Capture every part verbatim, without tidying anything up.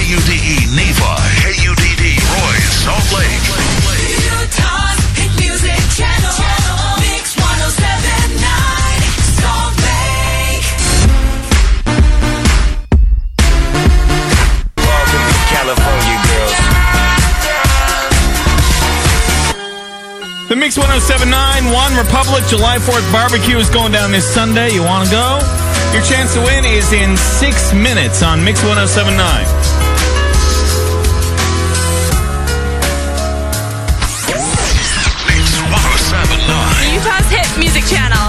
U D E Nephi, K U D D Roy, Salt Lake. Utah's hit music channel, Mix one oh seven point nine, Salt Lake. Welcome to California, girls. The Mix one oh seven point nine One Republic July fourth barbecue is going down this Sunday. You want to go? Your chance to win is in six minutes on Mix one oh seven point nine. Mix one oh seven point nine. Utah's hit music channel.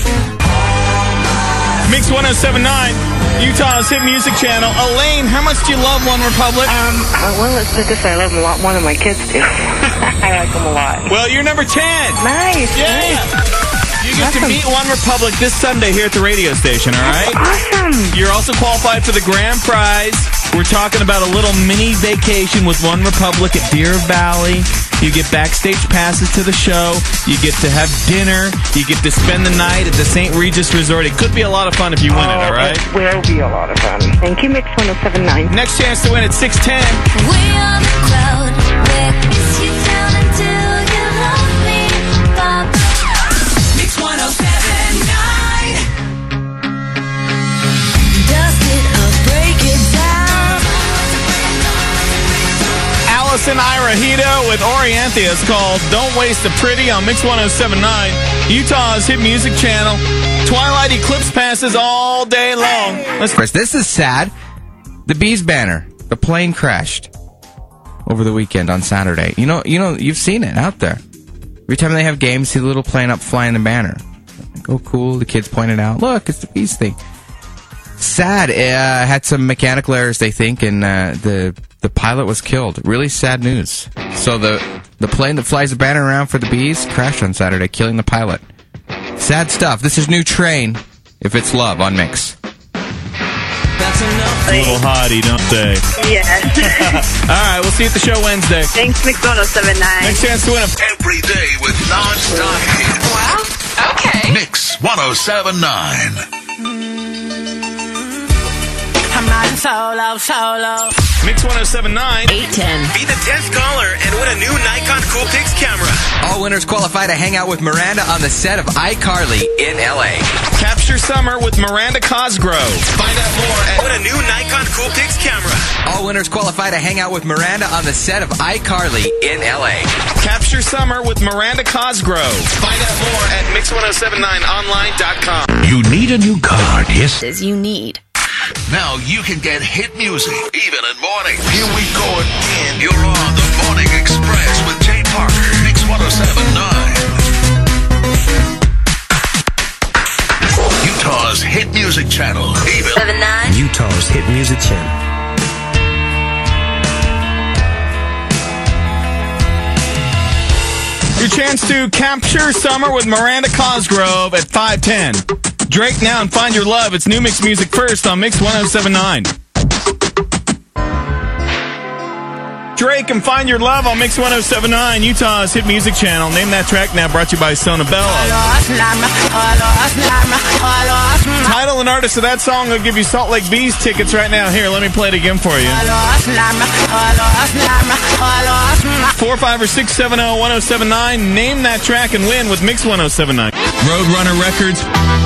Mix one oh seven point nine, Utah's hit music channel. Elaine, how much do you love One Republic? Um, uh, well, let's put this way. I love them a lot more than my kids do. I like them a lot. Well, you're number ten. Nice. Yeah. You get Awesome. to meet One Republic this Sunday here at the radio station, all right? Awesome. You're also qualified for the grand prize. We're talking about a little mini vacation with One Republic at Deer Valley. You get backstage passes to the show. You get to have dinner. You get to spend the night at the Saint Regis Resort. It could be a lot of fun if you win it, all right? It will be a lot of fun. Thank you, Mix one oh seven point nine. Next chance to win at six ten. We on the cloud, where is you down until you love me, Bob? Mix one oh seven point nine. Dust it up, break it down. Allison Irahito with Orientia. It's called Don't Waste a Pretty on Mix one oh seven point nine, Utah's hit music channel. Twilight Eclipse passes all day long. Let's Chris, this is sad. The Bees banner, the plane crashed over the weekend on Saturday. You know, you know, you've seen it out there. Every time they have games, see the little plane up flying the banner. Like, oh, cool. The kids pointed out, look, it's the Bees thing. Sad. Uh, had some mechanical errors, they think, and uh, the the pilot was killed. Really sad news. So the the plane that flies the banner around for the Bees crashed on Saturday, killing the pilot. Sad stuff. This is New Train, If It's Love on Mix. a little hottie, don't they? Yes. All right, we'll see you at the show Wednesday. Thanks, Mix one oh seven point nine. Next chance to win a... Every day with non-stop hits. Wow. Okay. Mix one oh seven point nine. I'm riding solo, solo. Mix one oh seven point nine. eight ten. Be the tenth caller and win a new Nikon Coolpix camera. All winners qualify to hang out with Miranda on the set of iCarly in L A. Capture Summer with Miranda Cosgrove. Find out more at... Win a new Nikon Coolpix camera. All winners qualify to hang out with Miranda on the set of iCarly in L A. Capture Summer with Miranda Cosgrove. Find out more at mix one oh seven nine online dot com. You need a new card, yes? As you need. Now you can get hit music, even in morning. Here we go again. You're on the Morning Express with Jay Parker. Mix one oh seven point nine. Utah's hit music channel. Even seven nine. Utah's hit music channel. Your chance to capture summer with Miranda Cosgrove at five ten. Drake Now and Find Your Love. It's New Mix Music first on Mix one oh seven point nine. Drake and Find Your Love on Mix one oh seven point nine, Utah's hit music channel. Name that track now, brought to you by Sonabella. Title and artist of that song will give you Salt Lake Bees tickets right now. Here, let me play it again for you. four five or six seven zero one oh seven nine. Name that track and win with Mix one oh seven point nine. Roadrunner Records.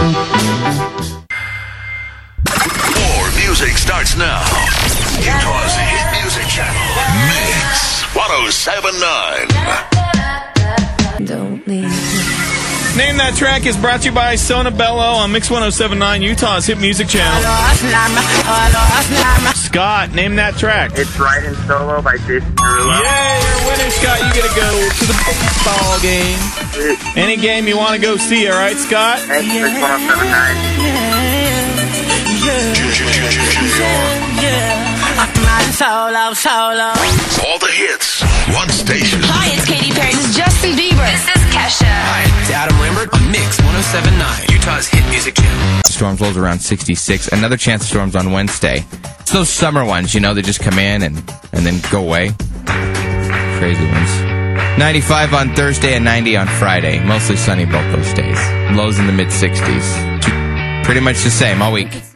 more music starts now. Utah's hit music channel. Mix one oh seven point nine. Don't leave. Name That Track is brought to you by Sonabella on Mix one oh seven point nine, Utah's hit music channel. Scott, name that track. It's Riding Solo by Jason Derulo. Yeah, you're winning, Scott. You get to go to the baseball game. Any game you want to go see, all right, Scott? Thanks, Mix one oh seven point nine. Solo, solo. All the hits, one station. Hi, it's Katy Perry. This is Justin Bieber. This is Kesha. Hi, it's Adam Lambert on Mix one oh seven point nine, Utah's hit music channel. Storms rolls around sixty-six. Another chance of storms on Wednesday. It's those summer ones, you know, they just come in and, and then go away. Crazy ones. ninety-five on Thursday and ninety on Friday. Mostly sunny both those days. Lows in the mid sixties. Pretty much the same all week.